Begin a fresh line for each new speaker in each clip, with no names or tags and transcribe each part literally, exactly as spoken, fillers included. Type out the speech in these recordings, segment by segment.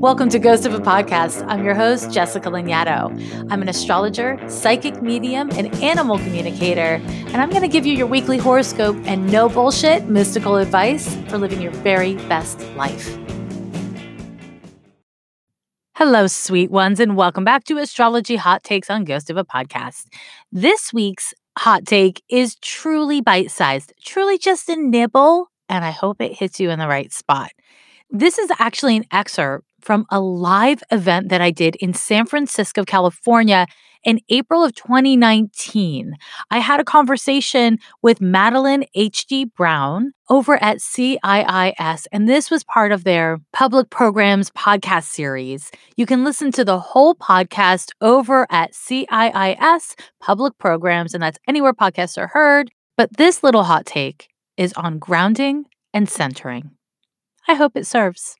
Welcome to Ghost of a Podcast. I'm your host, Jessica Lanyadoo. I'm an astrologer, psychic medium, and animal communicator, and I'm going to give you your weekly horoscope and no bullshit mystical advice for living your very best life. Hello, sweet ones, and welcome back to Astrology Hot Takes on Ghost of a Podcast. This week's hot take is truly bite-sized, truly just a nibble, and I hope it hits you in the right spot. This is actually an excerpt from a live event that I did in San Francisco, California in April of twenty nineteen. I had a conversation with Madeline H D Brown over at C I I S, and this was part of their Public Programs podcast series. You can listen to the whole podcast over at C I I S Public Programs, and that's anywhere podcasts are heard. But this little hot take is on grounding and centering. I hope it serves.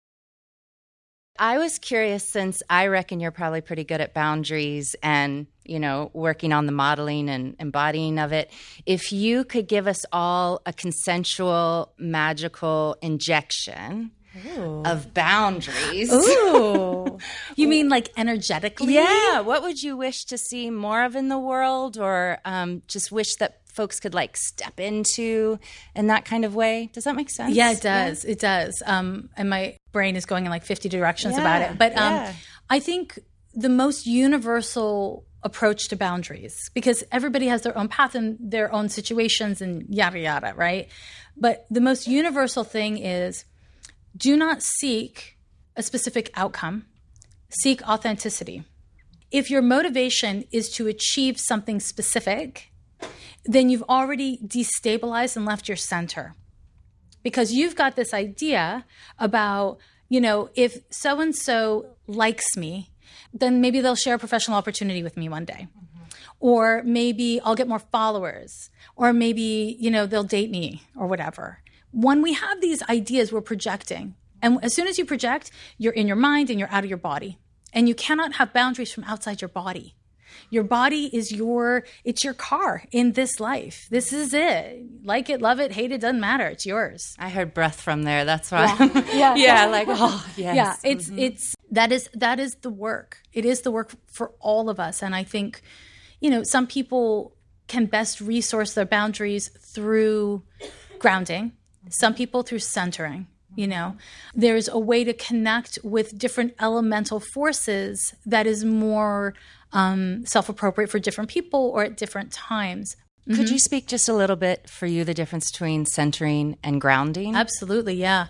I was curious, since I reckon you're probably pretty good at boundaries and, you know, working on the modeling and embodying of it, if you could give us all a consensual, magical injection Ooh. Of boundaries.
Ooh. You mean like energetically?
Yeah. What would you wish to see more of in the world, or um, just wish that folks could like step into in that kind of way? Does that make sense?
Yeah, it does. Yeah. It does. Um, and my brain is going in like fifty directions
yeah,
about it. But um,
yeah.
I think the most universal approach to boundaries, because everybody has their own path and their own situations and yada, yada, right? But the most universal thing is do not seek a specific outcome. Seek authenticity. If your motivation is to achieve something specific, then you've already destabilized and left your center. Because you've got this idea about, you know, if so-and-so likes me, then maybe they'll share a professional opportunity with me one day. Mm-hmm. Or maybe I'll get more followers. Or maybe, you know, they'll date me or whatever. When we have these ideas, we're projecting. And as soon as you project, you're in your mind and you're out of your body. And you cannot have boundaries from outside your body. Your body is your, it's your car in this life. This is it. Like it, love it, hate it, doesn't matter. It's yours.
I heard breath from there. That's why.
Yeah. yeah.
yeah. Like, oh, yes.
Yeah. It's,
mm-hmm.
it's, that is, that is the work. It is the work for all of us. And I think, you know, some people can best resource their boundaries through grounding. Some people through centering. You know, there's a way to connect with different elemental forces that is more um, self-appropriate for different people or at different times.
Could
Mm-hmm.
you speak just a little bit for you, the difference between centering and grounding?
Absolutely, yeah.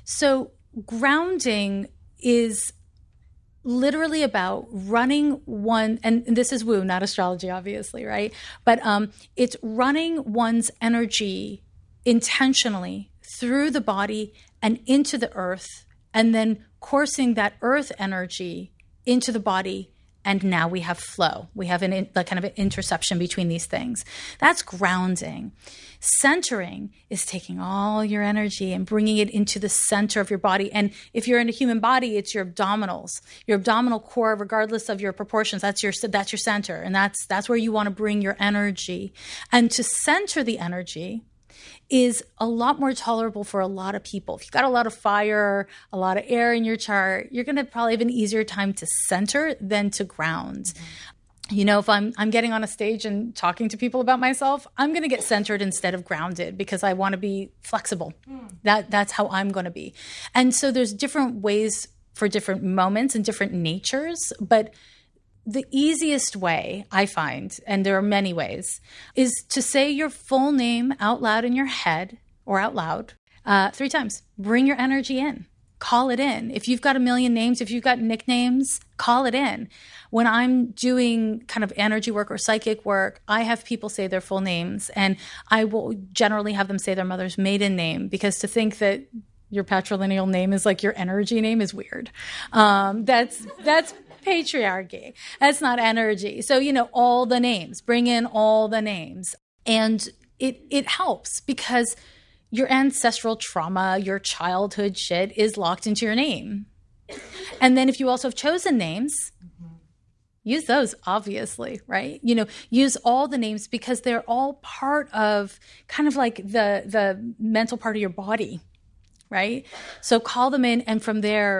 So grounding is literally about running one, and this is woo, not astrology, obviously, right? But um, it's running one's energy intentionally through the body and into the earth, and then coursing that earth energy into the body. And now we have flow. We have an in, like kind of an interception between these things. That's grounding. Centering is taking all your energy and bringing it into the center of your body. And if you're in a human body, it's your abdominals, your abdominal core, regardless of your proportions. That's your that's your center, and that's that's where you want to bring your energy. And to center the energy is a lot more tolerable for a lot of people. If you've got a lot of fire, a lot of air in your chart, you're going to probably have an easier time to center than to ground. Mm-hmm. You know, if I'm I'm getting on a stage and talking to people about myself, I'm going to get centered instead of grounded because I want to be flexible. Mm. That that's how I'm going to be. And so there's different ways for different moments and different natures, but the easiest way, I find, and there are many ways, is to say your full name out loud in your head or out loud uh, three times. Bring your energy in. Call it in. If you've got a million names, if you've got nicknames, call it in. When I'm doing kind of energy work or psychic work, I have people say their full names, and I will generally have them say their mother's maiden name, because to think that your patrilineal name is like your energy name is weird. Um, that's that's patriarchy. That's not energy. So, you know, all the names, bring in all the names. And it it helps because your ancestral trauma, your childhood shit is locked into your name. And then if you also have chosen names, mm-hmm. use those, obviously, right? You know, use all the names because they're all part of kind of like the the mental part of your body, right? So call them in, and from there,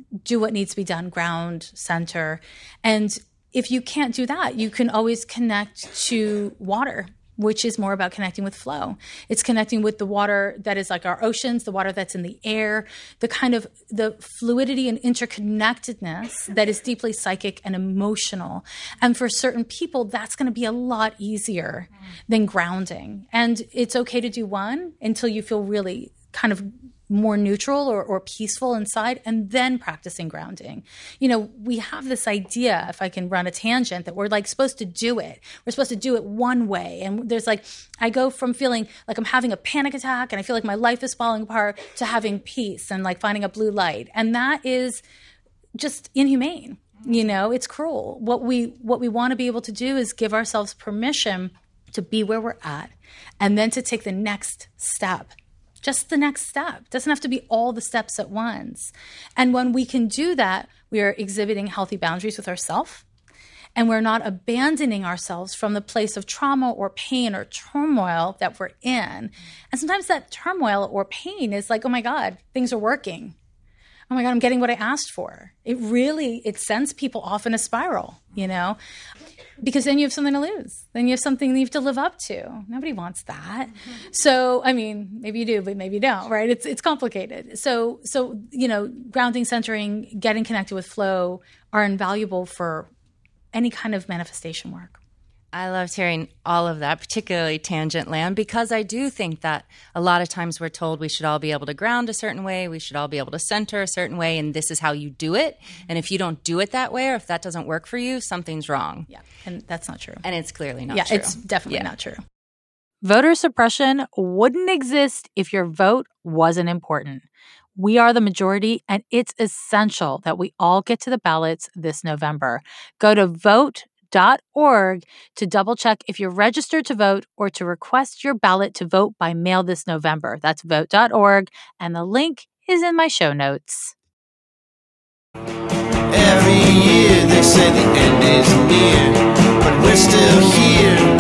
do what needs to be done, ground, center. And if you can't do that, you can always connect to water, which is more about connecting with flow. It's connecting with the water that is like our oceans, the water that's in the air, the kind of the fluidity and interconnectedness that is deeply psychic and emotional. And for certain people, that's going to be a lot easier than grounding. And it's okay to do one until you feel really kind of more neutral or, or peaceful inside, and then practicing grounding. You know, we have this idea, if I can run a tangent, that we're like supposed to do it. We're supposed to do it one way. And there's like, I go from feeling like I'm having a panic attack and I feel like my life is falling apart to having peace and like finding a blue light. And that is just inhumane. You know, it's cruel. What we, what we want to be able to do is give ourselves permission to be where we're at and then to take the next step. Just the next step. It doesn't have to be all the steps at once. And when we can do that, we are exhibiting healthy boundaries with ourselves. And we're not abandoning ourselves from the place of trauma or pain or turmoil that we're in. And sometimes that turmoil or pain is like, oh my God, things are working. Oh my God, I'm getting what I asked for. It really, it sends people off in a spiral, you know? Because then you have something to lose. Then you have something you have to live up to. Nobody wants that. Mm-hmm. So, I mean, maybe you do, but maybe you don't, right? It's it's complicated. So, so you know, grounding, centering, getting connected with flow are invaluable for any kind of manifestation work.
I loved hearing all of that, particularly Tangent Land, because I do think that a lot of times we're told we should all be able to ground a certain way, we should all be able to center a certain way, and this is how you do it. And if you don't do it that way, or if that doesn't work for you, something's wrong.
Yeah, and that's not true.
And it's clearly not
yeah,
true.
Yeah, it's definitely
yeah.
not true.
Voter suppression wouldn't exist if your vote wasn't important. We are the majority, and it's essential that we all get to the ballots this November. Go to vote dot org to double check if you're registered to vote or to request your ballot to vote by mail this November. That's vote dot org, and the link is in my show notes.
Every year they say the end is near, but we're still here.